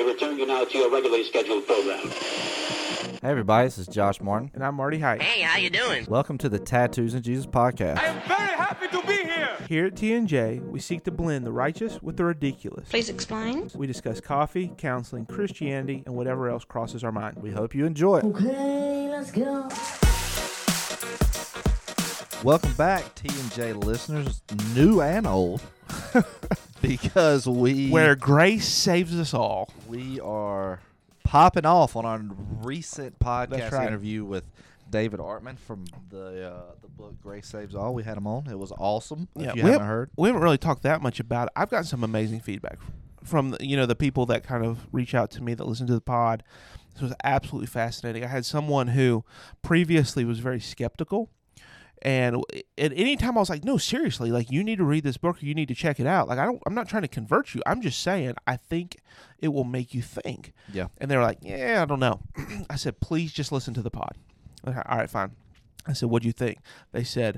return you now to your regularly scheduled program. Hey everybody, this is Josh Martin. And I'm Marty Height. Hey, how you doing? Welcome to the Tattoos and Jesus podcast. I am very happy to be here. Here at T&J, we seek to blend the righteous with the ridiculous. Please explain. We discuss coffee, counseling, Christianity, and whatever else crosses our mind. We hope you enjoy it. Okay, let's go. Welcome back, T&J listeners, new and old, because Where grace saves us all. we are popping off on our recent podcast That's right. interview with David Artman from the book Grace Saves All. We had him on. It was awesome. If you haven't heard. We haven't really talked that much about it. I've gotten some amazing feedback from the people that kind of reach out to me that listen to the pod. This was absolutely fascinating. I had someone who previously was very skeptical. And at any time I was like, no, seriously, like you need to read this book or you need to check it out. Like I'm not trying to convert you. I'm just saying I think it will make you think. Yeah. And they were like, yeah, I don't know. I said, please just listen to the pod. Okay, all right, fine. I said, what'd you think? They said,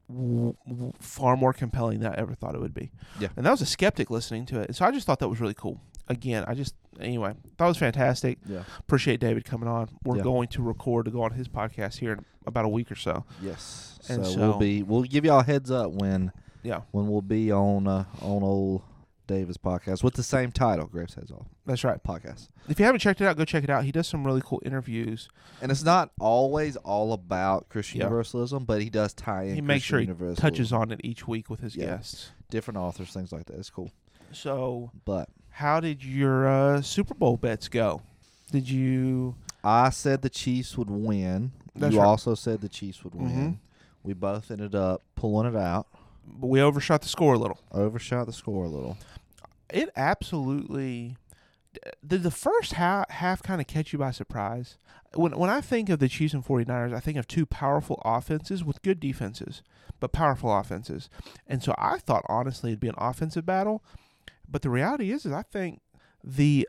far more compelling than I ever thought it would be. Yeah. And that was a skeptic listening to it. And so I just thought that was really cool. Again, anyway, thought it was fantastic. Yeah. Appreciate David coming on. We're Yeah. going to record to go on his podcast here in about a week or so. Yes. And So we'll give y'all a heads up when we'll be on old David's podcast with the same title, Grace Saves All That's right. podcast. If you haven't checked it out, go check it out. He does some really cool interviews. And it's not always all about Christian Yeah. Universalism, but he does tie in. He makes sure he Universalism. touches on it each week with his Yeah. guests. Different authors, things like that. It's cool. So, But how did your Super Bowl bets go? Did you? I said the Chiefs would win. That's you right. also said the Chiefs would win. Mhm. We both ended up pulling it out. But we overshot the score a little. Overshot the score a little. It absolutely. Did the first half kind of catch you by surprise? When I think of the Chiefs and 49ers, I think of two powerful offenses with good defenses, but powerful offenses. And so I thought, honestly, it'd be an offensive battle. But the reality is I think the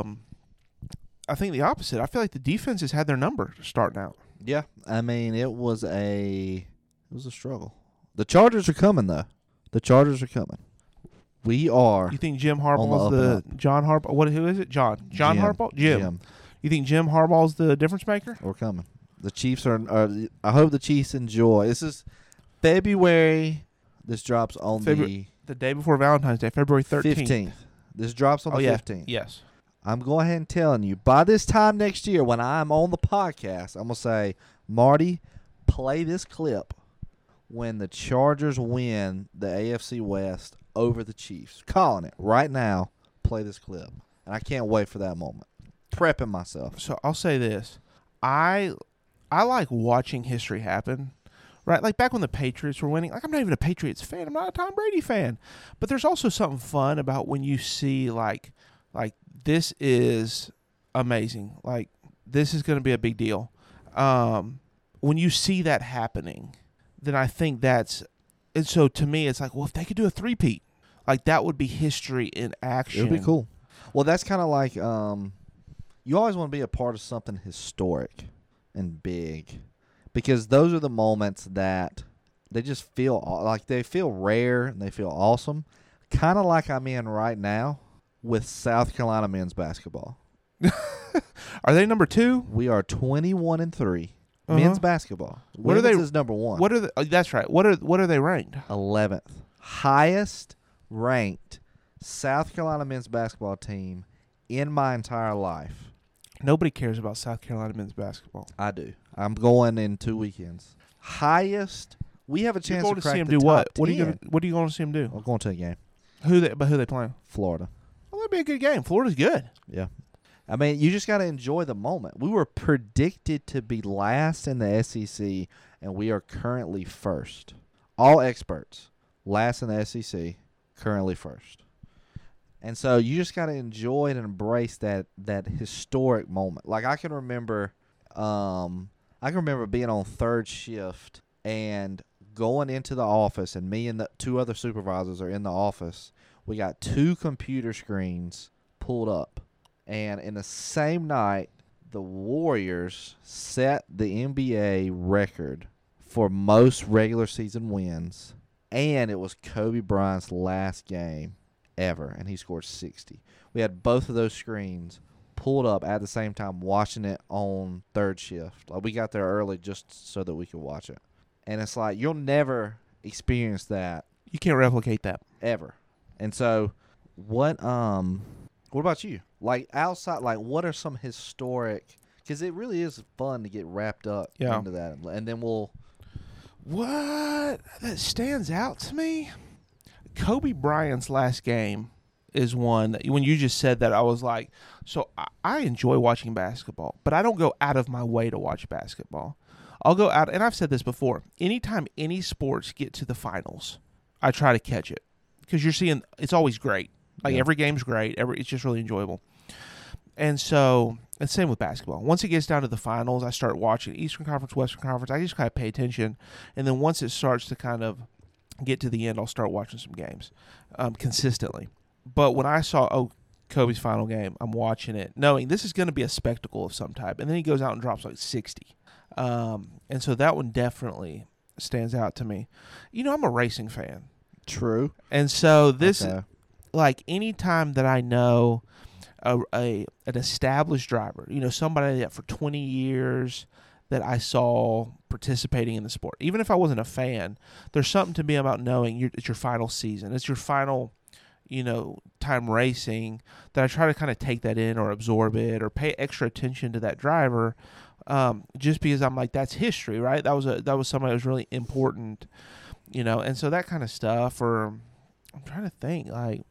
opposite. I feel like the defenses had their number starting out. Yeah, I mean it was a struggle. The Chargers are coming though. The Chargers are coming. We are. You think Jim On the Harbaugh's up and the up. John Harbaugh? Who is it? John Jim. Harbaugh? Jim. You think Jim Harbaugh's the difference maker? We're coming. The Chiefs are. I hope the Chiefs enjoy. This is February. This drops on The day before Valentine's Day, February the 13th. 15th. This drops on the 15th. Yes. I'm going ahead and telling you, by this time next year, when I'm on the podcast, I'm going to say, Marty, play this clip when the Chargers win the AFC West over the Chiefs. Calling it right now. Play this clip. And I can't wait for that moment. Prepping myself. So I'll say this. I like watching history happen. Right? Like back when the Patriots were winning. Like I'm not even a Patriots fan. I'm not a Tom Brady fan. But there's also something fun about when you see like this is amazing. Like this is going to be a big deal. When you see that happening, then I think and so to me it's like, well, if they could do a three-peat, like that would be history in action. It would be cool. Well, that's kind of like you always want to be a part of something historic and big because those are the moments that they just feel like they feel rare and they feel awesome, kind of like I'm in right now with South Carolina men's basketball. Are they number 2? We are 21-3 Uh-huh. men's basketball. What are they? Women's is number 1. What are the, that's right. What are they ranked? 11th highest ranked South Carolina men's basketball team in my entire life. Nobody cares about South Carolina men's basketball. I do. I'm going in 2 weekends. Highest. We have a You're chance going to to crack see him the do what? top What are you 10. going to see him do? I'm going to a game. Who they playing? Florida. Well, that'd be a good game. Florida's good. Yeah. I mean, you just got to enjoy the moment. We were predicted to be last in the SEC, and we are currently first. All experts, last in the SEC, currently first. And so you just got to enjoy and embrace that historic moment. Like I can remember being on third shift and going into the office, and me and the 2 other supervisors are in the office. We got 2 computer screens pulled up. And in the same night, the Warriors set the NBA record for most regular season wins. And it was Kobe Bryant's last game ever, and he scored 60. We had both of those screens pulled up at the same time watching it on third shift. Like, we got there early just so that we could watch it. And it's like, you'll never experience that You can't replicate that. ever. And so what about you? Like, outside, like, what are some historic, because it really is fun to get wrapped up Yeah. into that. And then What that stands out to me? Kobe Bryant's last game is one that when you just said that, I was like, so I enjoy watching basketball, but I don't go out of my way to watch basketball. I'll go out, and I've said this before, anytime any sports get to the finals, I try to catch it because you're seeing it's always great. Like, Yeah. every game's great. It's just really enjoyable. And so, and same with basketball. Once it gets down to the finals, I start watching Eastern Conference, Western Conference. I just kind of pay attention. And then once it starts to kind of get to the end, I'll start watching some games consistently. But when I saw, Kobe's final game, I'm watching it, knowing this is going to be a spectacle of some type. And then he goes out and drops like 60. And so that one definitely stands out to me. You know, I'm a racing fan. True. And so this, Okay. like, anytime that I know an established driver, you know, somebody that for 20 years that I saw participating in the sport, even if I wasn't a fan, there's something to me about knowing it's your final season. It's your final, you know, time racing, that I try to kind of take that in or absorb it or pay extra attention to that driver, just because I'm like, that's history, right? That was somebody that was really important, you know, and so that kind of stuff. Or I'm trying to think, like,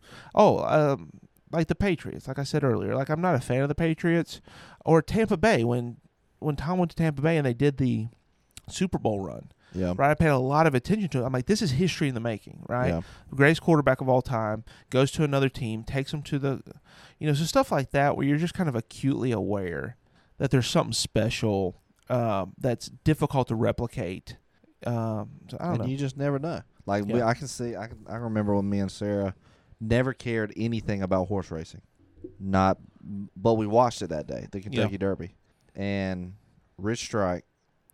like the Patriots, like I said earlier. Like, I'm not a fan of the Patriots. Or Tampa Bay, when Tom went to Tampa Bay and they did the Super Bowl run, Yeah. right? I paid a lot of attention to it. I'm like, this is history in the making, right? Yeah. The greatest quarterback of all time goes to another team, takes them to the, you know, so stuff like that where you're just kind of acutely aware that there's something special that's difficult to replicate. So I don't know. You just never know. Like, Yeah. I remember when me and Sarah never cared anything about horse racing. But we watched it that day, the Kentucky Derby. And Rich Strike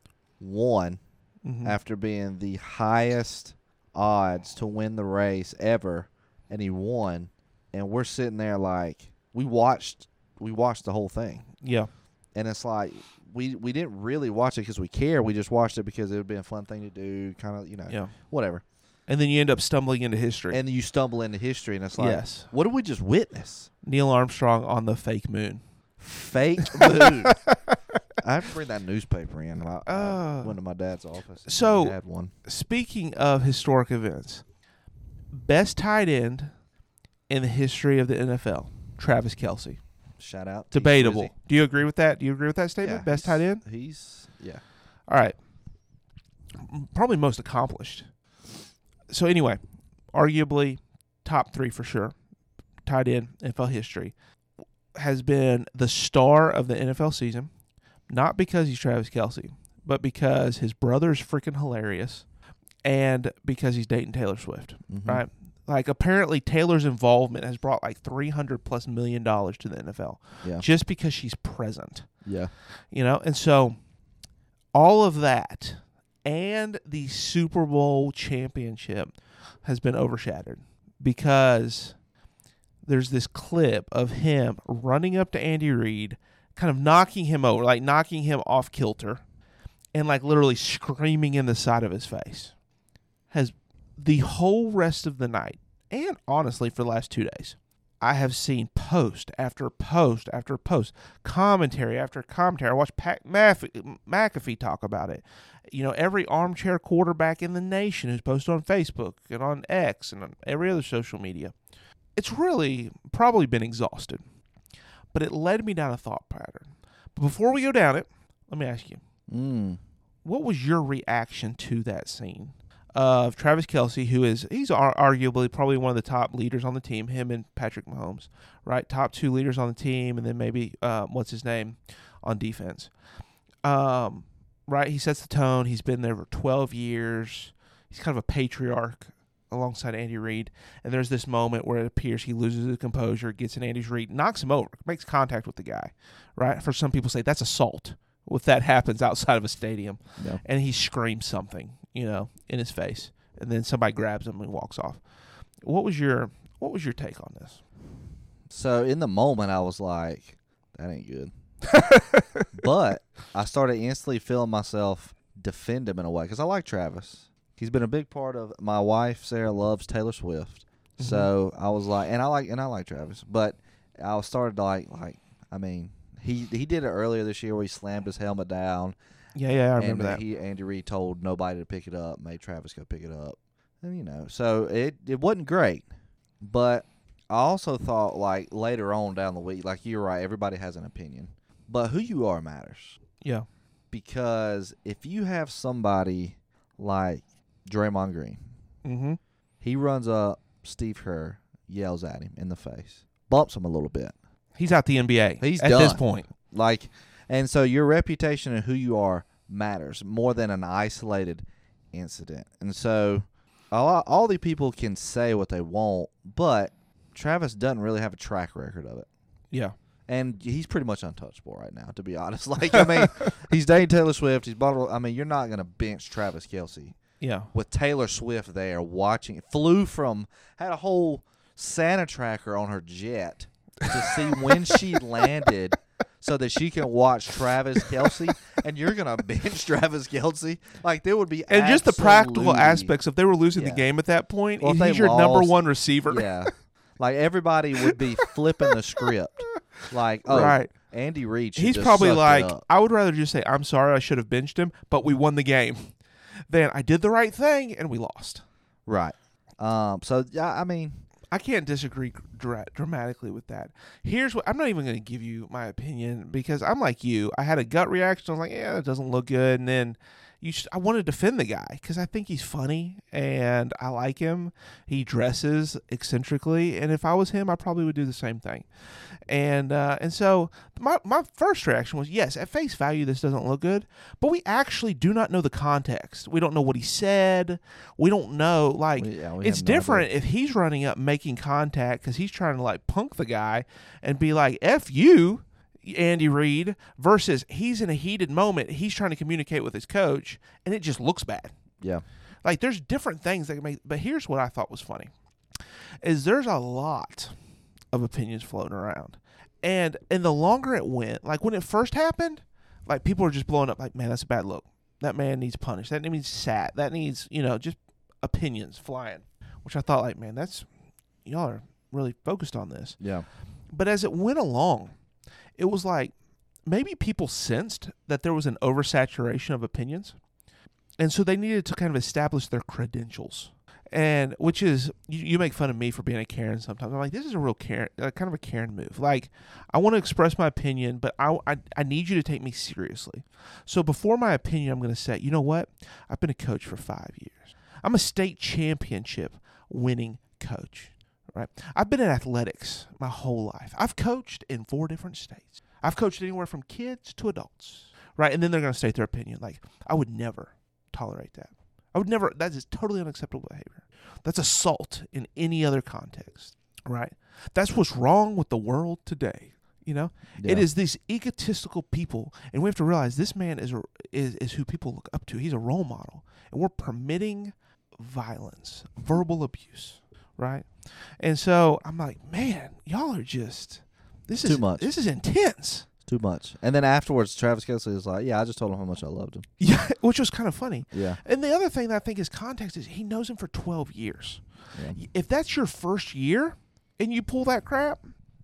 won Mhm. after being the highest odds to win the race ever, and he won. And we're sitting there like, we watched the whole thing. Yeah. And it's like, we didn't really watch it because we care. We just watched it because it would be a fun thing to do, kind of, you know, Yeah. whatever. And then you end up stumbling into history. And you stumble into history, and it's like, Yes. what did we just witness? Neil Armstrong on the fake moon. Fake moon. I have to bring that newspaper in. I went to my dad's office. And So- he had one. Speaking of historic events, best tight end in the history of the NFL, Travis Kelce. Shout out. Debatable. Easy. Do you agree with that? Do you agree with that statement? Yeah, Best tight end? Yeah. All right. Probably most accomplished. So anyway, arguably top 3 for sure. Tight end, NFL history. Has been the star of the NFL season, not because he's Travis Kelce, but because his brother's freaking hilarious and because he's dating Taylor Swift, Mhm. right? Like, apparently Taylor's involvement has brought like $300+ million to the NFL Yeah. just because she's present. Yeah. You know, and so all of that and the Super Bowl championship has been overshadowed because there's this clip of him running up to Andy Reid, kind of knocking him over, like knocking him off kilter, and like literally screaming in the side of his face. Has the whole rest of the night, and honestly for the last 2 days, I have seen post after post after post, commentary after commentary. I watched Pat McAfee talk about it. You know, every armchair quarterback in the nation who's posted on Facebook and on X and on every other social media. It's really probably been exhausted, but it led me down a thought pattern. But before we go down it, let me ask you, what was your reaction to that scene of Travis Kelce, he's arguably probably one of the top leaders on the team, him and Patrick Mahomes, right? Top 2 leaders on the team, and then maybe, what's his name, on defense. Right, he sets the tone. He's been there for 12 years. He's kind of a patriarch alongside Andy Reid. And there's this moment where it appears he loses his composure, gets in Andy Reid, knocks him over, makes contact with the guy, right? For some people say that's assault if that happens outside of a stadium. Yeah. And he screams something, you know, in his face. And then somebody grabs him and walks off. What was your take on this? So in the moment, I was like, that ain't good. But I started instantly feeling myself defend him in a way because I like Travis. He's been a big part of my wife. Sarah loves Taylor Swift, so I was like, and I like Travis, but I started to like. I mean, he did it earlier this year where he slammed his helmet down. Yeah, I remember and that. Andy Reid told nobody to pick it up, made Travis go pick it up, and so it wasn't great, but I also thought like later on down the week, like you're right, everybody has an opinion, but who you are matters. Yeah. Because if you have somebody like Draymond Green, Mm-hmm. he runs up, Steve Kerr yells at him in the face, bumps him a little bit. He's out the NBA. He's at done. this point. Like, and so your reputation and who you are matters more than an isolated incident. And so all the people can say what they want, but Travis doesn't really have a track record of it. Yeah. And he's pretty much untouchable right now, to be honest. Like, I mean, he's dating Taylor Swift. He's bought. I mean, you're not going to bench Travis Kelce Yeah. with Taylor Swift there watching. Had a whole Santa tracker on her jet to see when she landed so that she can watch Travis Kelce. And you're going to bench Travis Kelce? Like, there would be And just the practical absolutely- aspects. If they were losing the Yeah. game at that point, Well, if they he's your number lost- one receiver. Yeah. Like, everybody would be flipping the script. Like, oh, Right. Andy Reid should He's just probably suck it like, up. I would rather just say, I'm sorry, I should have benched him, but we won the game. Then I did the right thing, and we lost. Right. So, yeah, I mean, I can't disagree dramatically with that. Here's what I'm not even going to give you my opinion because I'm like you. I had a gut reaction. I was like, yeah, it doesn't look good. And then I want to defend the guy because I think he's funny and I like him. He dresses eccentrically, and if I was him, I probably would do the same thing. And so my first reaction was, yes, at face value, this doesn't look good, but we actually do not know the context. We don't know what he said. We don't know, like, we it's have no different idea. if he's running up making contact because he's trying to, like, punk the guy and be like, F you, Andy Reid, versus he's in a heated moment. He's trying to communicate with his coach, and it just looks bad. Yeah. Like, there's different things that can make, but here's what I thought was funny, is there's a lot of opinions floating around. And the longer it went, like when it first happened, like people were just blowing up like, man, that's a bad look. That man needs punished. That needs sat. That needs, just opinions flying, which I thought like, man, y'all are really focused on this. Yeah. But as it went along, it was like maybe people sensed that there was an oversaturation of opinions. And so they needed to kind of establish their credentials. And which is, you make fun of me for being a Karen sometimes. I'm like, this is a real Karen, kind of a Karen move. Like, I want to express my opinion, but I need you to take me seriously. So before my opinion, I'm going to say, you know what? I've been a coach for 5 years. I'm a state championship winning coach, right? I've been in athletics my whole life. I've coached in 4 different states. I've coached anywhere from kids to adults, right? And then they're going to state their opinion. Like, I would never tolerate that. I would never, that is totally unacceptable behavior. That's assault in any other context, right? That's what's wrong with the world today, Yeah. It is these egotistical people, and we have to realize this man is who people look up to. He's a role model, and we're permitting violence, verbal abuse, right? And so I'm like, man, y'all are just, this is Too much. This is intense. Too much. And then afterwards, Travis Kelce was like, yeah, I just told him how much I loved him. Yeah, which was kind of funny. Yeah. And the other thing that I think is context is he knows him for 12 years. Yeah. If that's your first year and you pull that crap,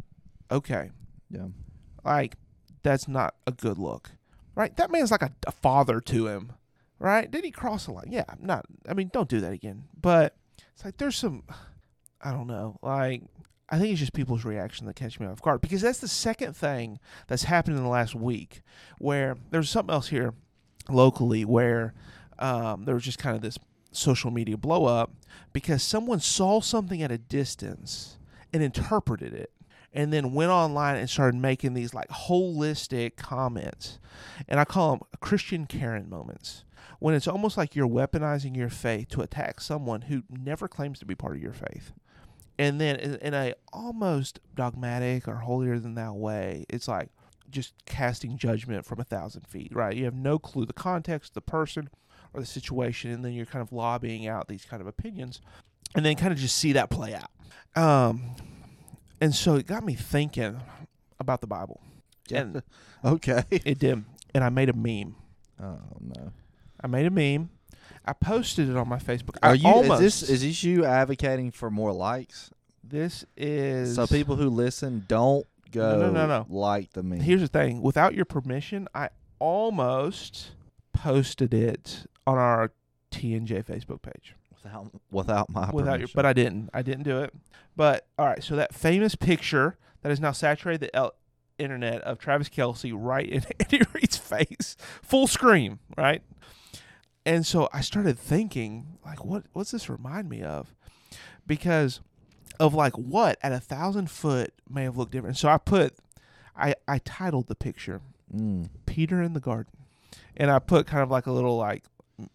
okay. Yeah. Like, that's not a good look, right? That man's like a father to him, right? Did he cross the line? Yeah, don't do that again. But it's like there's some, I don't know, like, I think it's just people's reaction that catch me off guard because that's the second thing that's happened in the last week where there's something else here locally where there was just kind of this social media blow up because someone saw something at a distance and interpreted it and then went online and started making these like holistic comments. And I call them Christian Karen moments when it's almost like you're weaponizing your faith to attack someone who never claims to be part of your faith. And then in a almost dogmatic or holier than thou way, it's like just casting judgment from 1,000 feet, right? You have no clue the context, the person, or the situation, and then you're kind of lobbying out these kind of opinions, and then kind of just see that play out. And so it got me thinking about the Bible. And Okay. it did. And I made a meme. Oh no. I made a meme. I posted it on my Facebook. Is this you advocating for more likes? This is So people who listen don't go No. like the meme. Here's the thing. Without your permission, I almost posted it on our TNJ Facebook page. Without my permission. But I didn't. I didn't do it. But all right, so that famous picture that has now saturated the internet of Travis Kelce right in Andy Reid's face, full screen, right? And so I started thinking, like, what's this remind me of? Because of like what at 1,000 foot may have looked different. So I titled the picture Peter in the Garden, and I put kind of like a little like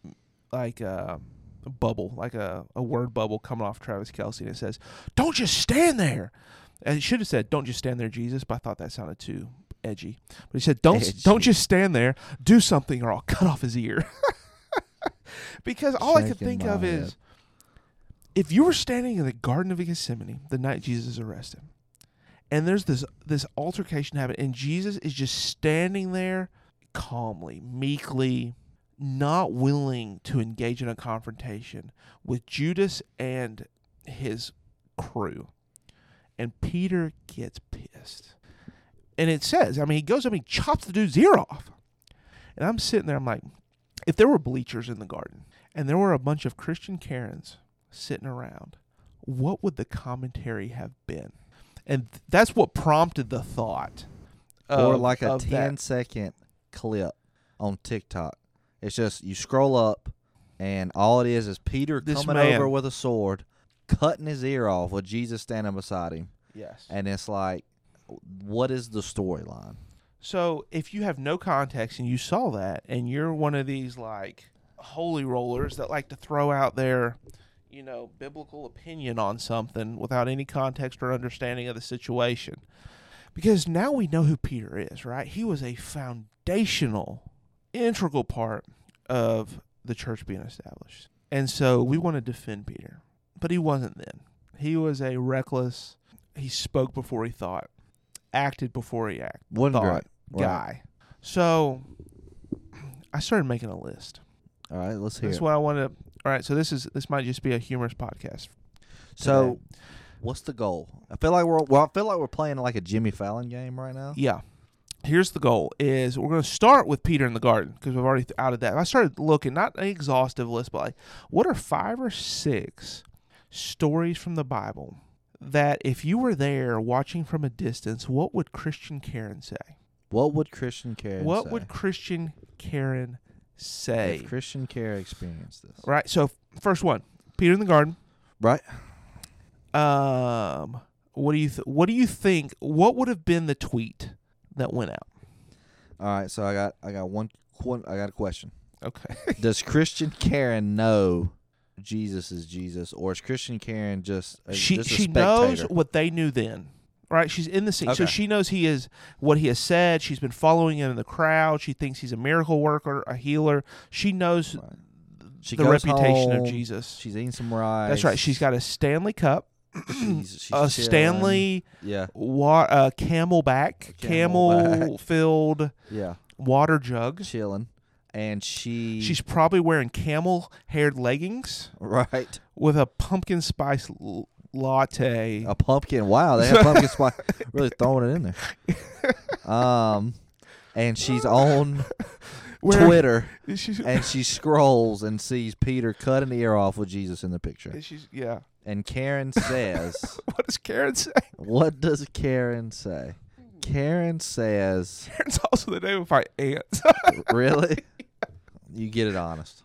a bubble, like a word bubble coming off Travis Kelce, and it says, "Don't just stand there." And it should have said, "Don't just stand there, Jesus," but I thought that sounded too edgy. But he said, "Don't just stand there. Do something, or I'll cut off his ear." Because all I could think of is, if you were standing in the Garden of Gethsemane the night Jesus is arrested, and there's this altercation happening, and Jesus is just standing there calmly, meekly, not willing to engage in a confrontation with Judas and his crew. And Peter gets pissed. And it says, I mean, he goes up and he chops the dude's ear off. And I'm sitting there, I'm like, if there were bleachers in the garden and there were a bunch of Christian Karens sitting around, what would the commentary have been? And that's what prompted the thought. Or like a 10-second clip on TikTok. It's just you scroll up, and all it is Peter coming over with a sword, cutting his ear off with Jesus standing beside him. Yes. And it's like, what is the storyline? So if you have no context and you saw that, and you're one of these like holy rollers that like to throw out their, biblical opinion on something without any context or understanding of the situation, because now we know who Peter is, right? He was a foundational, integral part of the church being established. And so we want to defend Peter, but he wasn't then. He was a reckless, he spoke before he thought, acted before he thought guy. So I started making a list. All right, let's hear That's it. what I want to. All right, so this might just be a humorous podcast. So, today. What's the goal? I feel like we're playing like a Jimmy Fallon game right now. Yeah. Here's the goal: is we're going to start with Peter in the garden because we've already outed that. I started looking, not an exhaustive list, but like, what are 5 or 6 stories from the Bible that if you were there watching from a distance, what would Christian Karen say? What would Christian Karen say? What would Christian Karen say? If Christian Karen experienced this. Right. So first one, Peter in the garden. Right. What do you think? What would have been the tweet that went out? All right. So I got a question. Okay. Does Christian Karen know Jesus is Jesus, or is Christian Karen just a she spectator? knows what they knew then, right? She's in the scene, so Okay. she knows he is what he has said. She's been following him in the crowd. She thinks he's a miracle worker, a healer. She knows She the goes reputation home, of Jesus. She's eating some rice. That's right. She's got a Stanley Cup, she's a chilling. Stanley Yeah. Camelback, camel-filled Yeah. water jug. Chilling. And She's probably wearing camel-haired leggings right. with a pumpkin spice latte. A pumpkin. Wow, they have pumpkin spice. Really throwing it in there. And she's on Twitter, and she scrolls and sees Peter cutting the ear off with Jesus in the picture. Yeah. And Karen says, What does Karen say? what does Karen say? Karen says, Karen's also the name of my aunt. really? You get it honest.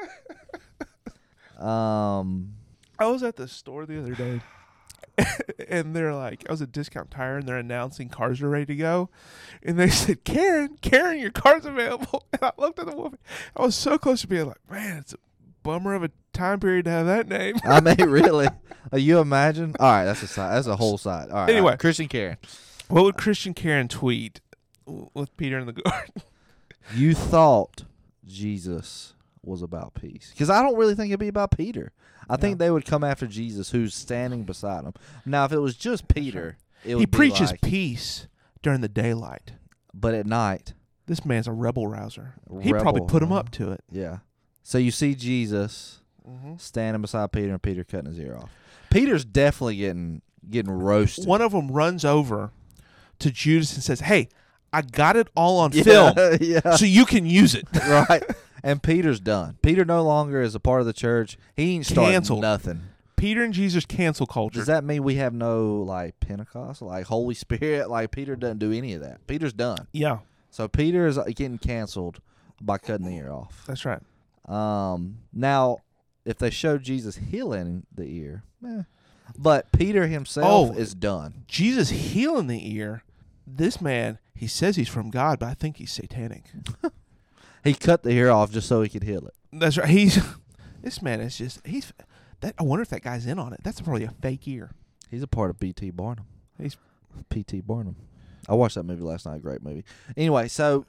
I was at the store the other day, and they're like, I was at Discount Tire, and they're announcing cars are ready to go. And they said, Karen, your car's available. And I looked at the woman. I was so close to being like, man, it's a bummer of a time period to have that name. I mean, really? You imagine? All right, that's a side. That's a whole side. All right. Anyway. all right. Christian Karen. What would Christian Karen tweet with Peter in the garden? You thought Jesus was about peace. Because I don't really think it'd be about Peter. I think they would come after Jesus, who's standing beside him. Now, if it was just Peter, it would He be preaches like, peace during the daylight. But at night, This man's a rebel rouser. He probably put him up to it. yeah. So you see Jesus Mm-hmm. standing beside Peter, and Peter cutting his ear off. Peter's definitely getting roasted. One of them runs over to Judas and says, "Hey, I got it all on film, yeah. so you can use it." Right. And Peter's done. Peter no longer is a part of the church. He ain't starting Canceled. nothing. Peter and Jesus cancel culture. Does that mean we have no like Pentecost, like Holy Spirit? Like Peter doesn't do any of that. Peter's done. Yeah, So Peter is getting canceled by cutting the ear off. that's right. Now, if they show Jesus healing the ear, but Peter himself is done. Jesus healing the ear. This man, he says he's from God, but I think he's satanic. He cut the ear off just so he could heal it. That's right. This man is just that. I wonder if that guy's in on it. That's probably a fake ear. He's a part of P.T. Barnum. He's P.T. Barnum. I watched that movie last night. Great movie. Anyway, so,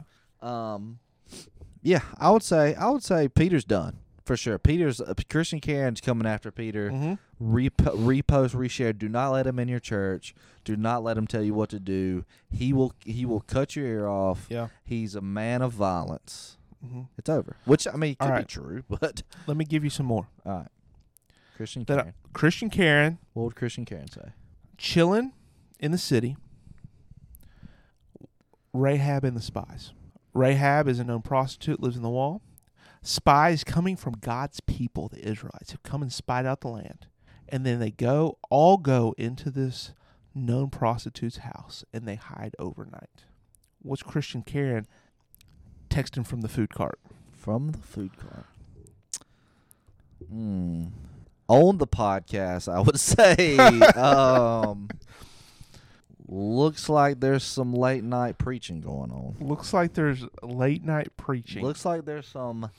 yeah, I would say Peter's done for sure. Christian Karen's coming after Peter. mm-hmm. Repost, reshare. Do not let him in your church. Do not let him tell you what to do. He will cut your ear off. Yeah. He's a man of violence. Mm-hmm. It's over. Which, I mean, it could All be right. true, but Let me give you some more. all right. Christian That Karen. Christian Karen What would Christian Karen say? chilling in the city. Rahab and the spies. Rahab is a known prostitute, lives in the wall. Spies coming from God's people, the Israelites, have come and spied out the land. And then they all go into this known prostitute's house, and they hide overnight. What's Christian Karen texting from the food cart? From the food cart. On the podcast, I would say, looks like there's some late night preaching going on. Looks like there's late night preaching. Looks like there's some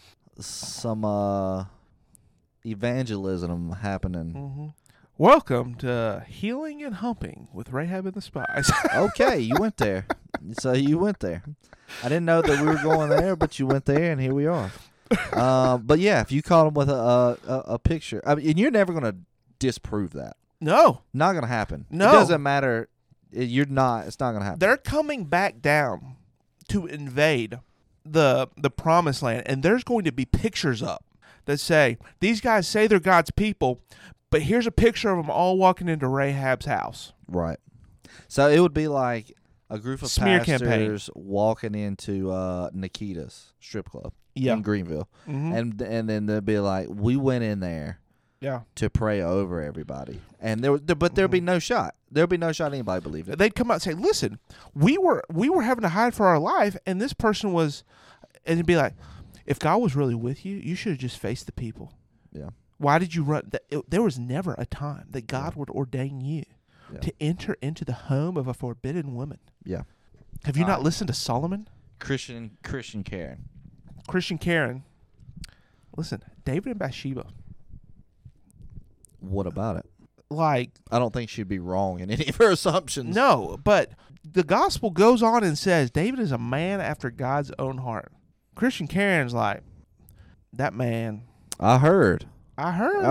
evangelism happening. Mm-hmm. Welcome to Healing and Humping with Rahab and the Spies. Okay, you went there. So you went there. I didn't know that we were going there, but you went there, and here we are. But yeah, if you caught him with a picture, I mean, and you're never gonna disprove that. No, Not gonna happen. No. It doesn't matter. You're not. It's not gonna happen. they're coming back down to invade the promised land, and there's going to be pictures up that say these guys say they're God's people, but here's a picture of them all walking into Rahab's house. Right. So it would be like a group of Smear pastors walking into Nikita's strip club in Greenville, Mm-hmm. and then they'd be like, "We went in there Yeah, to pray over everybody," and there'd be no shot. There'd be no shot anybody believed it. they'd come out and say, "Listen, we were having to hide for our life, and this person was," and it'd be like, "If God was really with you, you should have just faced the people. Yeah. Why did you run? There was never a time that God would ordain you to enter into the home of a forbidden woman." Yeah. Have you not listened to Solomon? Christian Karen. Christian Karen. Listen, David and Bathsheba. What about it? Like, I don't think she'd be wrong in any of her assumptions. no, but the gospel goes on and says David is a man after God's own heart. Christian Karen's like, that man. I heard. I heard.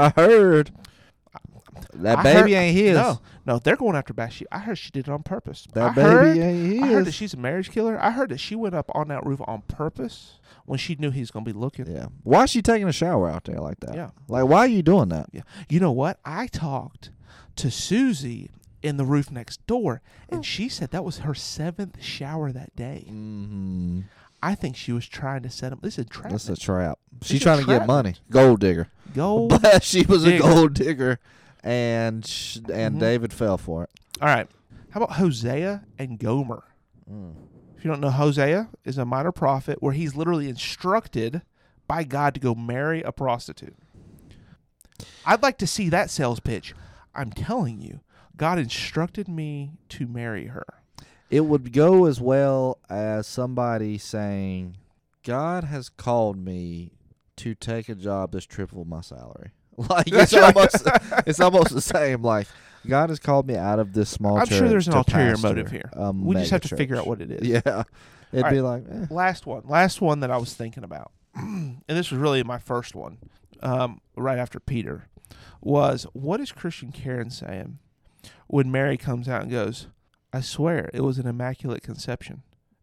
That I baby heard- ain't his. No, they're going after Bathsheba. I heard she did it on purpose. That I baby heard, ain't I heard that his. she's a marriage killer. I heard that she went up on that roof on purpose when she knew he was going to be looking. Yeah. Why is she taking a shower out there like that? Yeah. Like, why are you doing that? Yeah. You know what? I talked to Susie in the roof next door, and she said that was her 7th shower that day. Mm-hmm. I think she was trying to set him. This is a trap. That's a trap. She's It's a trying to get trap. money. Gold digger. Gold. But she was digger. a gold digger, and Mhm. David fell for it. All right. How about Hosea and Gomer? If you don't know, Hosea is a minor prophet where he's literally instructed by God to go marry a prostitute. I'd like to see that sales pitch. I'm telling you, God instructed me to marry her. It would go as well as somebody saying, God has called me to take a job that's triple my salary. Like That's it's almost the same. Like, God has called me out of this small I'm church. sure there's an to ulterior pastor motive here. a We just have to mega figure church. out what it is. Yeah. It'd All be right. like, Last one that I was thinking about, and this was really my first one, right after Peter, was what is Christian Karen saying when Mary comes out and goes, I swear it was an immaculate conception.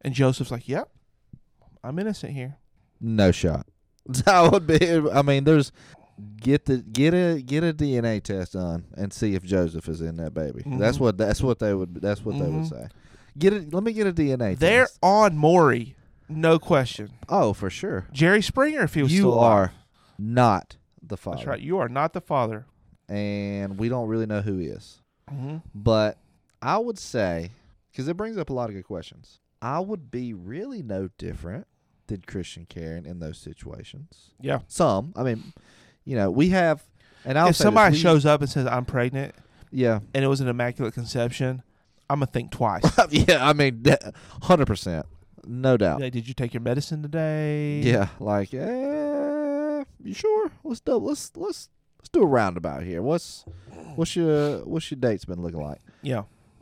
And Joseph's like, "Yep, I'm innocent here." No shot. That would be. I mean, there's get a DNA test done and see if Joseph is in that baby. Mhm. That's what they would say. Let me get a DNA They're test. on Maury, no question. Oh, for sure. Jerry Springer, if he was You still alive. are not the father. That's right. You are not the father. And we don't really know who he is. Mm-hmm. But I would say, because it brings up a lot of good questions, I would be really no different than Christian Karen in those situations. Yeah. Some. I mean, we have, and I'll If say somebody this, shows up and says, "I'm pregnant," yeah. and it was an immaculate conception, I'm going to think twice. Yeah, I mean, 100%. No doubt. Like, did you take your medicine today? Yeah, like, you sure? Let's do a roundabout here. What's your dates been looking like? Yeah.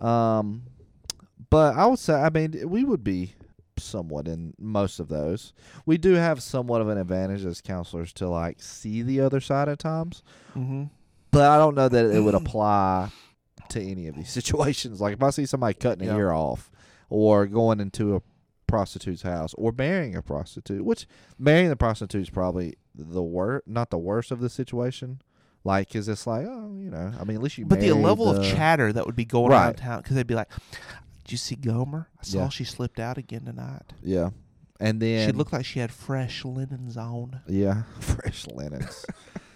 But I would say, I mean, we would be somewhat in most of those. We do have somewhat of an advantage as counselors to like see the other side at times, Mm-hmm. but I don't know that it would apply to any of these situations. Like if I see somebody cutting a Yeah. ear off, or going into a prostitute's house, or marrying a prostitute, which marrying the prostitute is probably not the worst of the situation. Like, cause it's like, I mean, at least you. But the married level of chatter that would be going Right. around town, because they'd be like, "Did you see Gomer? I saw Yeah. she slipped out again tonight. Yeah, and then She looked like she had fresh linens on. yeah, fresh linens.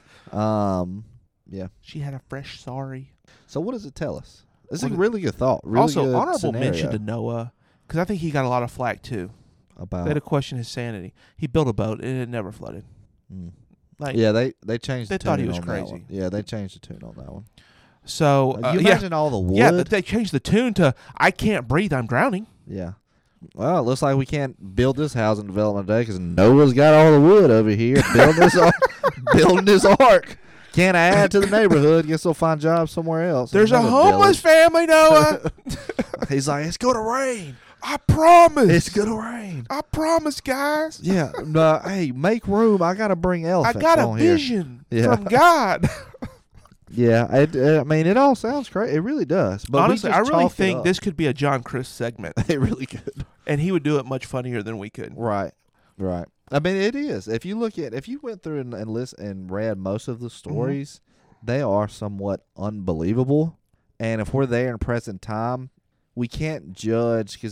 Yeah. She had a fresh sari." So what does it tell us? It's What a it- really good thought. Really Also, good honorable scenario mention to Noah, because I think he got a lot of flack too. They had to about. question his sanity. He built a boat and it never flooded. Mm. Like, Yeah, they changed. they the thought he tune was on that crazy. one. Yeah, they changed the tune on that one. So You yeah, imagine all the wood. yeah, they changed the tune to "I can't breathe, I'm drowning." Yeah. Well, it looks like we can't build this housing development today because Noah's got all the wood over here building this ark. Can't add to the neighborhood. Guess they'll find jobs somewhere else. There's a Another homeless family, Noah. village. He's like, it's gonna rain. I promise. It's gonna rain. I promise, guys. Yeah. No, hey, make room. I gotta bring I elephants got a on here. vision Yeah. from God. Yeah, I mean, it all sounds great. It really does. But Honestly, we I just really chalk it think up. this could be a John Chris segment, It really could. and he would do it much funnier than we could. Right. I mean, it is. If you went through and list and read most of the stories, they are somewhat unbelievable. And if we're there in present time, we can't judge because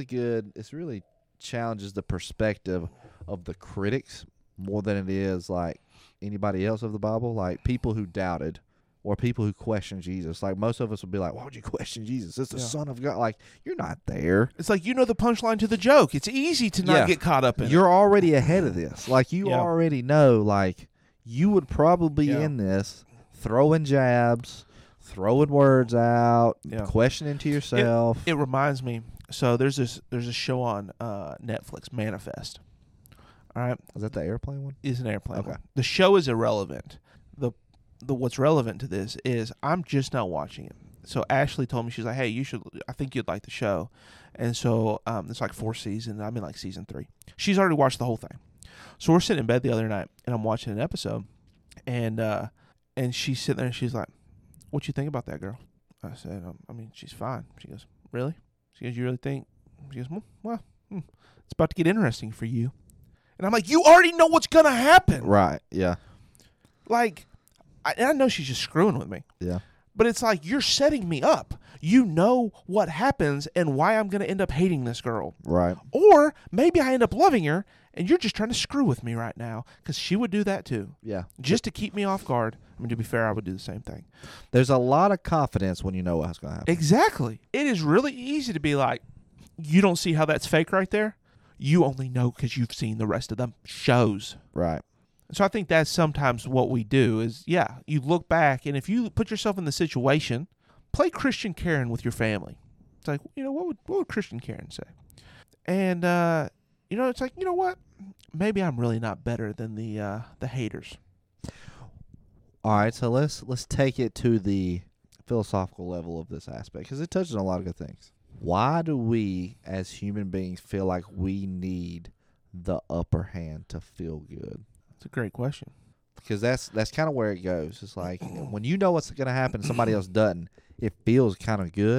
it really challenges the perspective of the critics more than it is like anybody else of the Bible, like people who doubted or people who question Jesus. Like most of us would be like, why would you question Jesus? It's the Son of God. Like, you're not there. It's like, the punchline to the joke. It's easy to not Yeah. get caught up in it. You're already ahead of this. Like, you Yeah. already know, like, you would probably Yeah. in this throwing jabs, throwing words out, Yeah. questioning to yourself. It reminds me. So there's a show on Netflix, Manifest. All right, Is that the airplane one? is an airplane. Okay. one. The show is irrelevant. The what's relevant to this is I'm just not watching it. So Ashley told me, she's like, "Hey, I think you'd like the show," and so it's like 4 seasons. I'm in like season 3. She's already watched the whole thing. So we're sitting in bed the other night, and I'm watching an episode, and she's sitting there and she's like, "What you think about that girl?" I said, "I mean, she's fine." She goes, "Really?" She goes, "You really think?" She goes, "Well, it's about to get interesting for you." And I'm like, "You already know what's gonna happen." Right. Yeah. Like, I know she's just screwing with me, Yeah. but it's like you're setting me up. You know what happens and why I'm gonna end up hating this girl, Right. or maybe I end up loving her, and you're just trying to screw with me right now because she would do that too, Yeah. just to keep me off guard. I mean, to be fair, I would do the same thing. There's a lot of confidence when you know what's going to happen. Exactly. It is really easy to be like, you don't see how that's fake right there. You only know because you've seen the rest of them shows. Right. So I think that's sometimes what we do is, you look back, and if you put yourself in the situation, play Christian Karen with your family. It's like, what would Christian Karen say? And, it's like, you know what? Maybe I'm really not better than the haters. All right, so let's take it to the philosophical level of this aspect because it touches on a lot of good things. Why do we as human beings feel like we need the upper hand to feel good? It's a great question. Because that's kind of where it goes. It's like when you know what's going to happen, somebody else doesn't. It feels kind of good,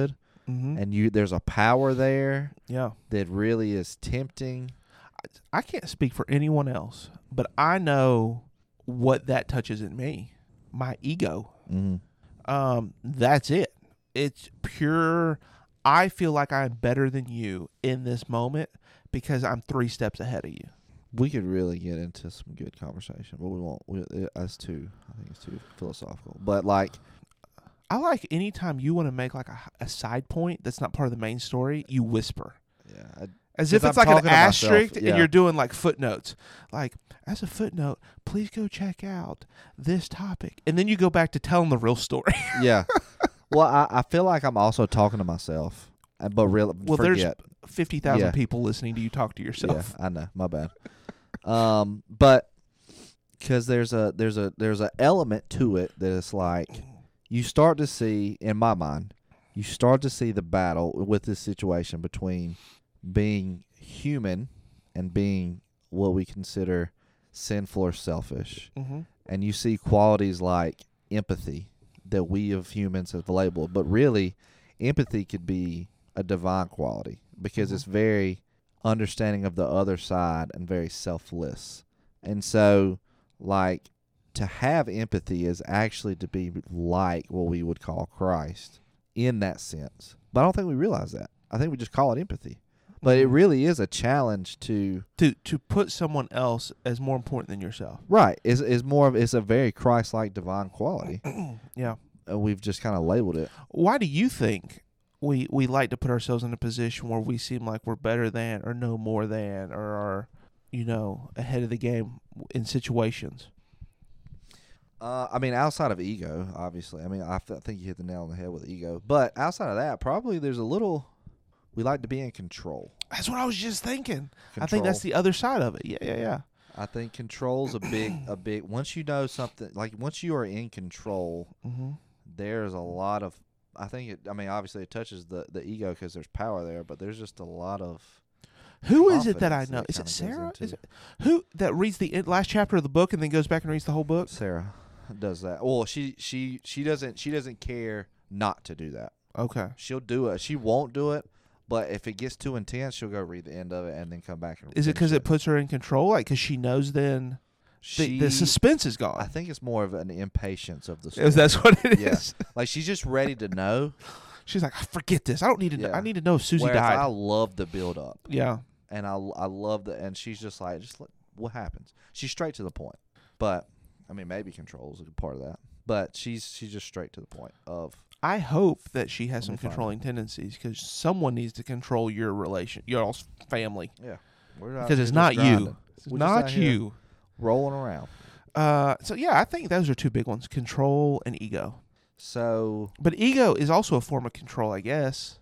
Mm-hmm. and there's a power there Yeah. that really is tempting. I can't speak for anyone else, but I know what that touches in me. My ego. That's it. It's pure. I feel like I'm better than you in this moment because I'm 3 steps ahead of you. We could really get into some good conversation, but we won't. I think it's too philosophical. But like, I like anytime you want to make like a side point that's not part of the main story, you whisper. yeah, As if 'Cause it's I'm like an talking to myself, asterisk yeah. and you're doing like footnotes. Like, as a footnote, please go check out this topic. And then you go back to telling the real story. yeah. Well, I feel like I'm also talking to myself, but really, Well, forget. there's 50,000 Yeah. people listening to you talk to yourself. Yeah, I know. My bad. But because there's a element to it that it's like you start to see, in my mind, you start to see the battle with this situation between being human and being what we consider sinful or selfish. Mm-hmm. And you see qualities like empathy that we of humans have labeled, but really empathy could be a divine quality because it's very understanding of the other side and very selfless. And so, like, to have empathy is actually to be like what we would call Christ in that sense. But I don't think we realize that. I think we just call it empathy. But it really is a challenge to put someone else as more important than yourself. right. Is more of it's a very Christ-like divine quality. Yeah. We've just kind of labeled it. Why do you think we like to put ourselves in a position where we seem like we're better than or know more than or are, ahead of the game in situations? I mean, outside of ego, obviously. I mean, I think you hit the nail on the head with ego. But outside of that, probably there's a little. We like to be in control. That's what I was just thinking. I think that's the other side of it. Yeah. I think control's a big. Once you know something, like once you are in control, there's a lot of. I think obviously it touches the ego because there's power there, but there's just a lot of. Who is it that I confidence know? that Is it kinda goes Sarah? into- Is it who that reads the last chapter of the book and then goes back and reads the whole book? Sarah does that. Well, she doesn't care not to do that. Okay. She'll do it. She won't do it, but if it gets too intense, she'll go read the end of it and then come back and. Is it because finish it puts her in control? Like, because she knows then the She- suspense is gone. I think it's more of an impatience of the story. That's what it Yeah. is. Like she's just ready to know. She's like, forget this. I don't need to know. Yeah. I need to know if Susie Whereas died. I love the build up, Yeah. and I love the, and she's just like, what happens? She's straight to the point. But I mean, maybe control is a part of that. But she's just straight to the point of. I hope that she has Let some me find controlling tendencies because someone needs to control your your family. Yeah. We're out Because here it's just not grinding. you. It's We're just out not here you. rolling around. So yeah, I think those are two big ones: control and ego. So But ego is also a form of control, I guess.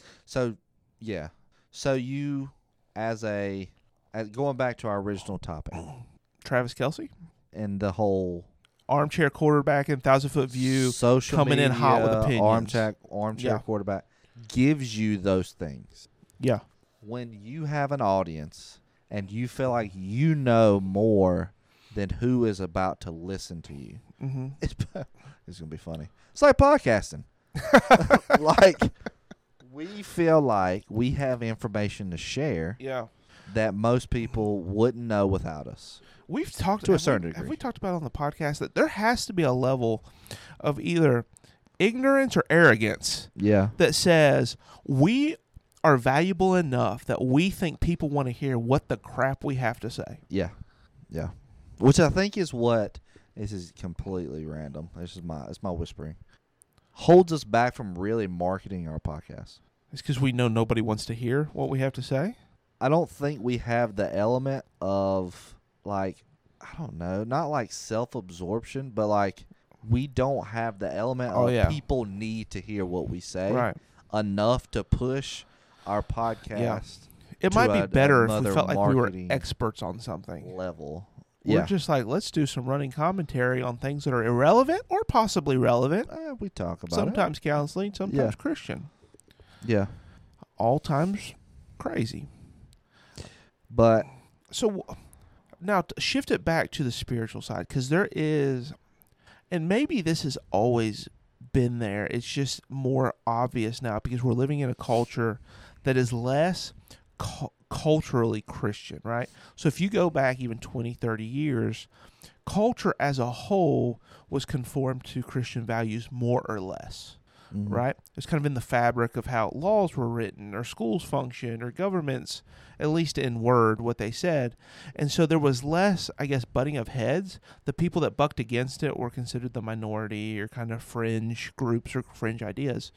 yeah. So you, as going back to our original topic Travis Kelce, and the whole armchair quarterback in 1,000-foot view, social coming in media, hot with opinions. armchair Yeah. quarterback gives you those things. Yeah. When you have an audience and you feel like you know more than who is about to listen to you, Mm-hmm. it's gonna be funny. It's like podcasting. Like we feel like we have information to share Yeah. that most people wouldn't know without us. We've talked To a have we- certain Have degree. we talked about on the podcast that there has to be a level of either ignorance or arrogance Yeah. that says we are valuable enough that we think people want to hear what the crap we have to say. Yeah. Yeah. Which I think is what this is completely random. It's my whispering. Holds us back from really marketing our podcast. It's because we know nobody wants to hear what we have to say. I don't think we have the element of like, I don't know, not like self-absorption, but like we don't have the element Oh, of yeah. people need to hear what we say Right. enough to push our podcast It to might be better if we another felt like we were marketing experts on something. level. We're Yeah. just like, let's do some running commentary on things that are irrelevant or possibly relevant. We talk about Sometimes counseling, sometimes Yeah. Christian. it. Yeah. All times crazy. But So now to shift it back to the spiritual side, because there is, and maybe this has always been there. It's just more obvious now because we're living in a culture that is less culturally Christian, right? So if you go back even 20, 30 years, culture as a whole was conformed to Christian values more or less, right? It's kind of in the fabric of how laws were written or schools functioned or governments, at least in word, what they said. And so there was less, I guess, butting of heads. The people that bucked against it were considered the minority or kind of fringe groups or fringe ideas.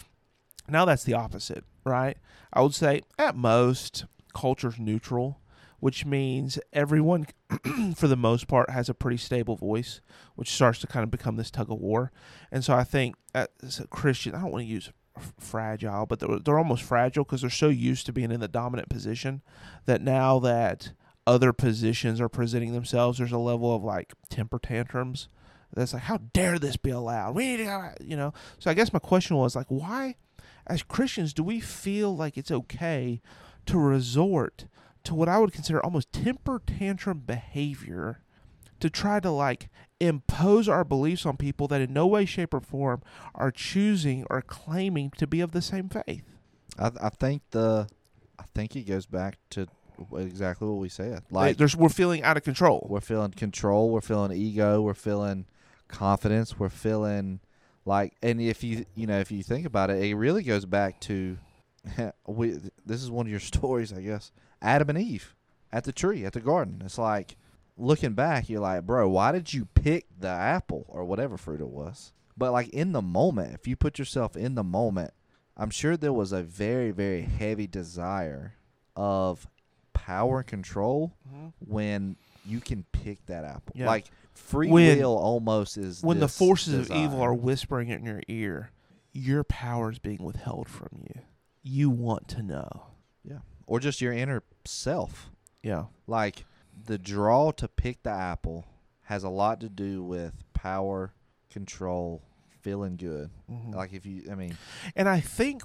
Now that's the opposite, right? I would say at most, culture's neutral, which means everyone, for the most part, has a pretty stable voice, which starts to kind of become this tug of war. And so I think as a Christian, I don't want to use fragile, but they're almost fragile because they're so used to being in the dominant position that now that other positions are presenting themselves, there's a level of like temper tantrums that's like, how dare this be allowed? We need to, you know. So I guess my question was like, why, as Christians, do we feel like it's okay to resort to what I would consider almost temper tantrum behavior to try to like impose our beliefs on people that in no way, shape, or form are choosing or claiming to be of the same faith? I think it goes back to exactly what we said. Like We're feeling out of control. We're feeling control. We're feeling ego. We're feeling confidence. We're feeling like, and if you think about it, it really goes back to this is one of your stories, I guess. Adam and Eve at the tree, at the garden. It's like, looking back, you're like, bro, why did you pick the apple or whatever fruit it was? But like in the moment, if you put yourself in the moment, I'm sure there was a very, very heavy desire of power and control when you can pick that apple. Yeah. Like free will almost is when the this forces desire. of evil are whispering in your ear, your power is being withheld from you. You want to know. Yeah. Or just your inner self. Yeah. Like the draw to pick the apple has a lot to do with power, control, feeling good. Like and I think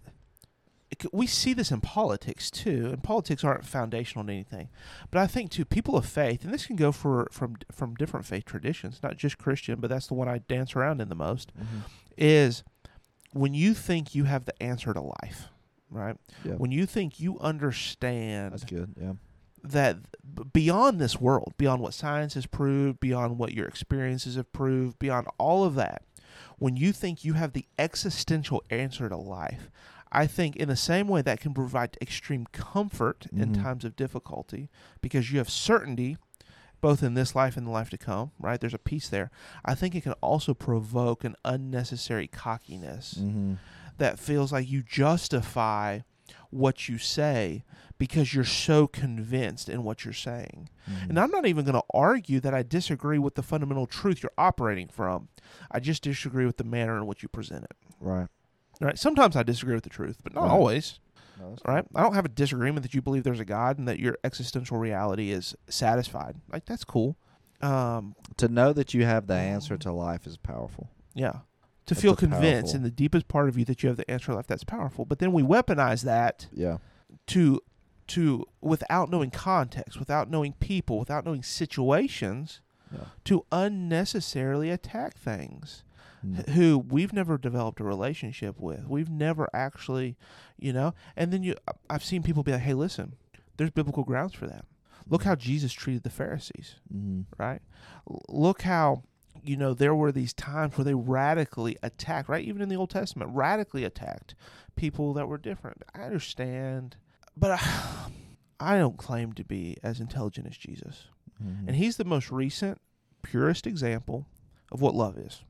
we see this in politics too, and politics aren't foundational to anything, but I think too, people of faith, and this can go from different faith traditions, not just Christian, but that's the one I dance around in the most, is when you think you have the answer to life, right? Yeah. When you think you understand That's good, yeah. that beyond this world, beyond what science has proved, beyond what your experiences have proved, beyond all of that, when you think you have the existential answer to life, I think in the same way that can provide extreme comfort in times of difficulty because you have certainty both in this life and the life to come, right? There's a peace there. I think it can also provoke an unnecessary cockiness that feels like you justify what you say because you're so convinced in what you're saying. And I'm not even going to argue that I disagree with the fundamental truth you're operating from. I just disagree with the manner in which you present it. Right. Right? Sometimes I disagree with the truth, but not always. No, right? I don't have a disagreement that you believe there's a God and that your existential reality is satisfied. Like, that's cool. To know that you have the answer to life is powerful. Yeah. To That's feel a convinced powerful- in the deepest part of you that you have the answer to life, that's powerful. But then we weaponize that Yeah. to without knowing context, without knowing people, without knowing situations, to unnecessarily attack things who we've never developed a relationship with. We've never actually, and then I've seen people be like, hey, listen, there's biblical grounds for that. Look how Jesus treated the Pharisees, right? Look how, there were these times where they radically attacked, right? Even in the Old Testament, radically attacked people that were different. I understand, but I don't claim to be as intelligent as Jesus. And he's the most recent, purest example of what love is.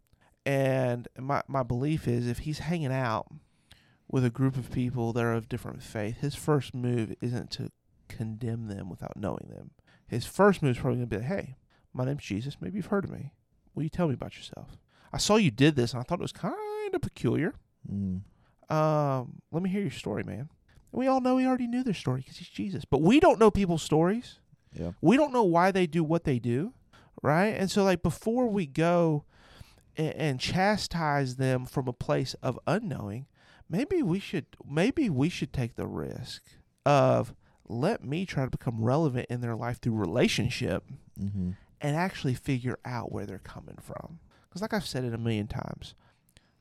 And my belief is if he's hanging out with a group of people that are of different faith, his first move isn't to condemn them without knowing them. His first move is probably going to be like, hey, my name's Jesus. Maybe you've heard of me. Will you tell me about yourself? I saw you did this, and I thought it was kind of peculiar. Let me hear your story, man. And we all know he already knew their story because he's Jesus. But we don't know people's stories. Yeah. We don't know why they do what they do, right? And so, like, before we go and chastise them from a place of unknowing, maybe we should take the risk of let me try to become relevant in their life through relationship and actually figure out where they're coming from. Because like I've said it a million times,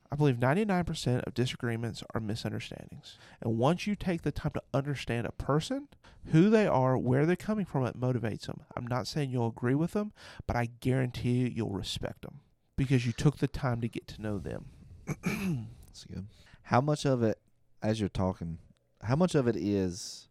I believe 99% of disagreements are misunderstandings. And once you take the time to understand a person, who they are, where they're coming from, it motivates them. I'm not saying you'll agree with them, but I guarantee you'll respect them because you took the time to get to know them. That's good. How much of it, as you're talking, how much of it is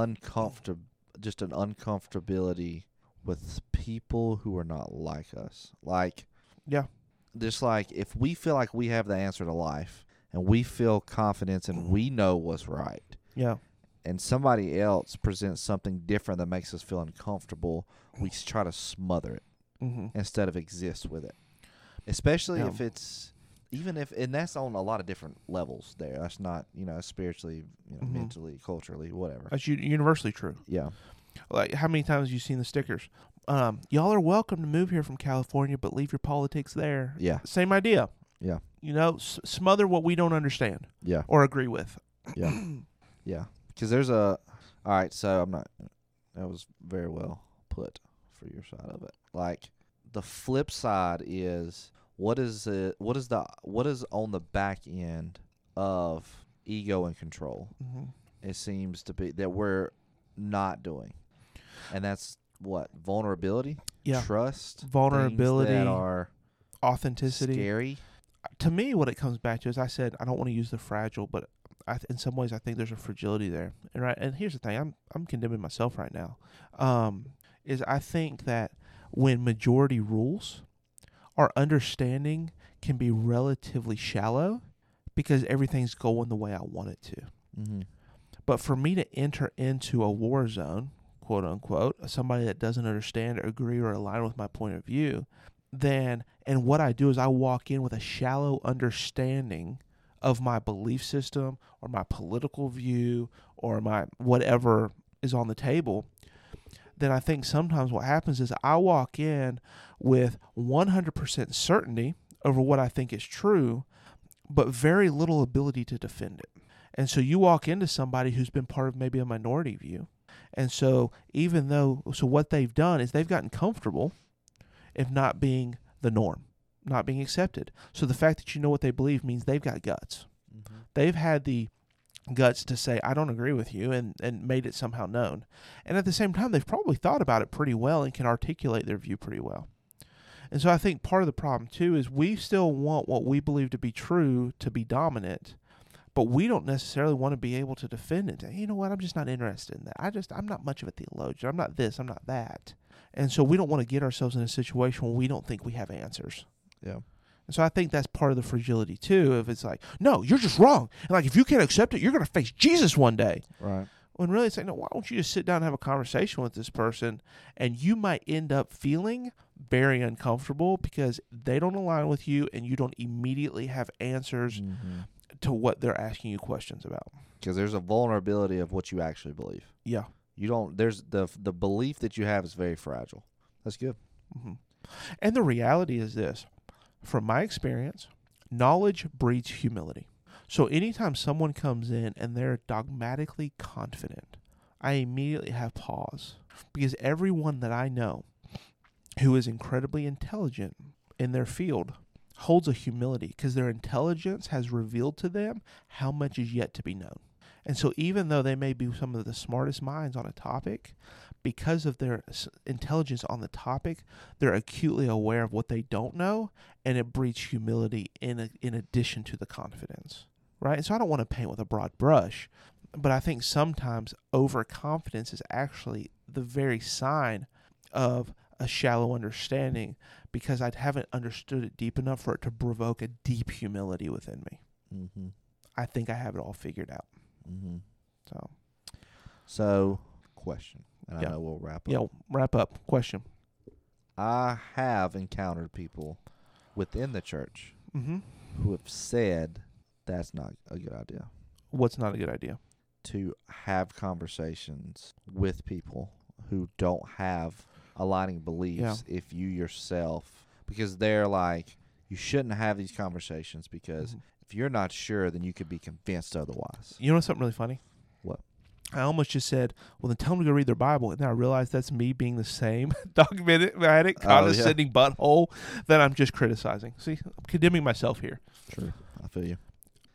just an uncomfortability with people who are not like us? Like, Yeah. just like if we feel like we have the answer to life and we feel confidence and we know what's right, Yeah. and somebody else presents something different that makes us feel uncomfortable, we try to smother it Mm-hmm. instead of exist with it. Especially Yeah. if it's, even if, and that's on a lot of different levels there. That's not, spiritually, Mhm. mentally, culturally, whatever. That's universally true. Yeah. Like, how many times have you seen the stickers? Y'all are welcome to move here from California, but leave your politics there. Yeah. Same idea. Yeah. Smother what we don't understand Yeah. or agree with. Yeah. Yeah. Because there's all right, so that was very well put for your side of it. Like, the flip side is, what is on the back end of ego and control? Mm-hmm. It seems to be that we're not doing. And that's what? Vulnerability? Yeah. Trust? Vulnerability, things that are Authenticity. scary? To me, what it comes back to is, I said, I don't want to use the fragile, but in some ways I think there's a fragility there. And here's the thing, I'm condemning myself right now. Is I think that when majority rules, our understanding can be relatively shallow because everything's going the way I want it to. Mm-hmm. But for me to enter into a war zone, quote unquote, somebody that doesn't understand or agree or align with my point of view, and what I do is I walk in with a shallow understanding of my belief system or my political view or my whatever is on the table, then I think sometimes what happens is I walk in with 100% certainty over what I think is true, but very little ability to defend it. And so you walk into somebody who's been part of maybe a minority view. And so what they've done is they've gotten comfortable if not being the norm, not being accepted. So the fact that you know what they believe means they've got guts. Mm-hmm. They've had the guts to say, I don't agree with you, and made it somehow known. And at the same time, they've probably thought about it pretty well and can articulate their view pretty well. And so I think part of the problem, too, is we still want what we believe to be true to be dominant, but we don't necessarily want to be able to defend it. You know what? I'm just not interested in that. I'm not much of a theologian. I'm not this. I'm not that. And so we don't want to get ourselves in a situation where we don't think we have answers. Yeah. And so I think that's part of the fragility, too, if it's like, no, you're just wrong. And like, if you can't accept it, you're going to face Jesus one day. Right. When really it's like, no, why don't you just sit down and have a conversation with this person? And you might end up feeling very uncomfortable because they don't align with you and you don't immediately have answers Mm-hmm. to what they're asking you questions about. Because there's a vulnerability of what you actually believe. Yeah. You don't. There's the belief that you have is very fragile. That's good. Mm-hmm. And the reality is this. From my experience, knowledge breeds humility. So anytime someone comes in and they're dogmatically confident, I immediately have pause. Because everyone that I know who is incredibly intelligent in their field holds a humility because their intelligence has revealed to them how much is yet to be known. And so even though they may be some of the smartest minds on a topic, because of their intelligence on the topic, they're acutely aware of what they don't know, and it breeds humility in addition to the confidence, right? And so I don't want to paint with a broad brush, but I think sometimes overconfidence is actually the very sign of a shallow understanding because I haven't understood it deep enough for it to provoke a deep humility within me. Mm-hmm. I think I have it all figured out. Mm-hmm. So, question. And Yeah. I know we'll wrap up. Yeah, wrap up. Question. I have encountered people within the church Mm-hmm. who have said that's not a good idea. What's not a good idea? To have conversations with people who don't have aligning beliefs if you yourself, because they're like, you shouldn't have these conversations because if you're not sure, then you could be convinced otherwise. You know something really funny? What? I almost just said, well, then tell them to go read their Bible. And then I realized that's me being the same dogmatic, condescending butthole that I'm just criticizing. See, I'm condemning myself here. True. I feel you.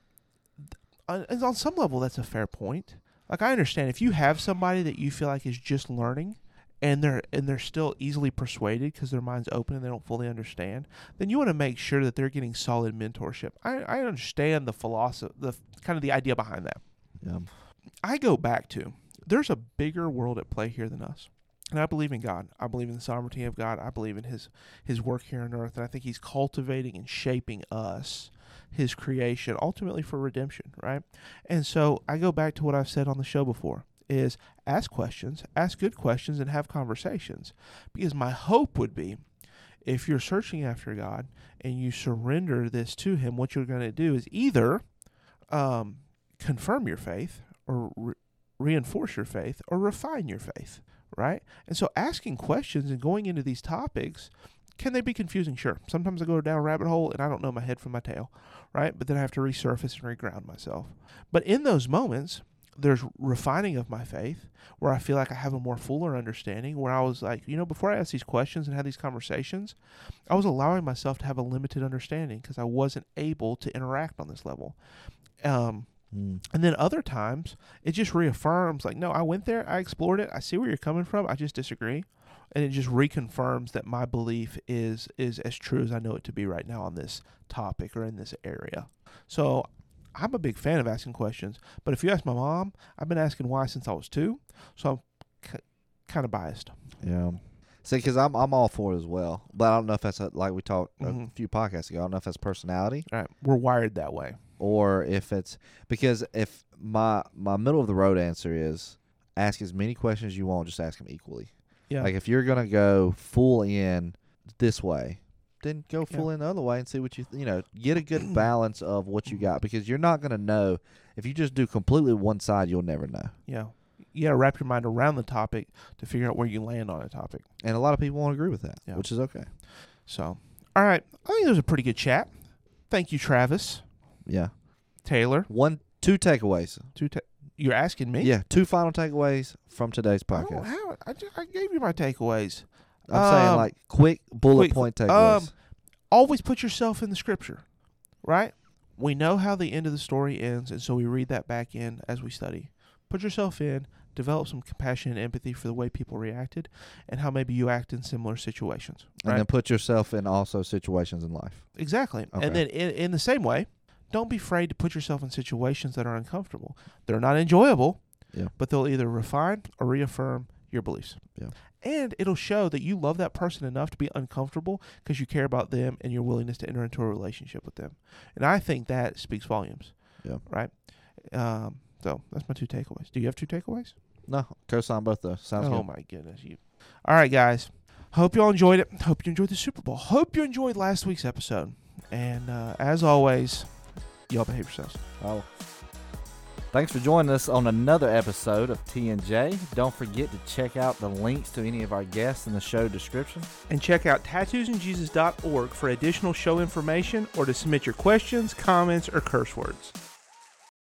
And on some level, that's a fair point. Like, I understand if you have somebody that you feel like is just learning, and they're still easily persuaded because their mind's open and they don't fully understand, then you want to make sure that they're getting solid mentorship. I understand the philosophy, the kind of the idea behind that. Yeah. I go back to, there's a bigger world at play here than us. And I believe in God. I believe in the sovereignty of God. I believe in his work here on earth. And I think he's cultivating and shaping us, his creation, ultimately for redemption, right? And so I go back to what I've said on the show before, is ask questions, ask good questions, and have conversations. Because my hope would be, if you're searching after God and you surrender this to him, what you're going to do is either confirm your faith or reinforce your faith or refine your faith, right? And so asking questions and going into these topics, can they be confusing? Sure. Sometimes I go down a rabbit hole and I don't know my head from my tail, right? But then I have to resurface and reground myself. But in those moments, there's refining of my faith where I feel like I have a more fuller understanding, where I was like, before I asked these questions and had these conversations, I was allowing myself to have a limited understanding because I wasn't able to interact on this level. And then other times, it just reaffirms, like, no, I went there, I explored it, I see where you're coming from, I just disagree. And it just reconfirms that my belief is as true as I know it to be right now on this topic or in this area. So I'm a big fan of asking questions. But if you ask my mom, I've been asking why since I was 2. So I'm kind of biased. Yeah. See, because I'm all for it as well. But I don't know if that's, like we talked a few podcasts ago, I don't know if that's personality. All right. We're wired that way. Or if it's, because if my middle of the road answer is ask as many questions as you want, just ask them equally. Yeah. Like if you're going to go full in this way, then go full in the other way and see what get a good balance of what you got, because you're not going to know. If you just do completely one side, you'll never know. Yeah. You got to wrap your mind around the topic to figure out where you land on a topic. And a lot of people won't agree with that, which is okay. So, all right. I think it was a pretty good chat. Thank you, Travis. Yeah. Taylor. 2 takeaways. You're asking me? Yeah, 2 final takeaways from today's podcast. I gave you my takeaways. I'm saying like quick bullet point takeaways. Always put yourself in the scripture, right? We know how the end of the story ends, and so we read that back in as we study. Put yourself in, develop some compassion and empathy for the way people reacted and how maybe you act in similar situations. Right? And then put yourself in also situations in life. Exactly. Okay. And then in the same way, don't be afraid to put yourself in situations that are uncomfortable. They're not enjoyable, but they'll either refine or reaffirm your beliefs. Yeah. And it'll show that you love that person enough to be uncomfortable because you care about them and your willingness to enter into a relationship with them. And I think that speaks volumes. Yeah. Right? So that's my 2 takeaways. Do you have 2 takeaways? No. Co-sign both those. Sounds good. Oh, my goodness. All right, guys. Hope you all enjoyed it. Hope you enjoyed the Super Bowl. Hope you enjoyed last week's episode. And as always, y'all behave yourselves. Oh. Thanks for joining us on another episode of T&J. Don't forget to check out the links to any of our guests in the show description. And check out tattoosandjesus.org for additional show information or to submit your questions, comments, or curse words.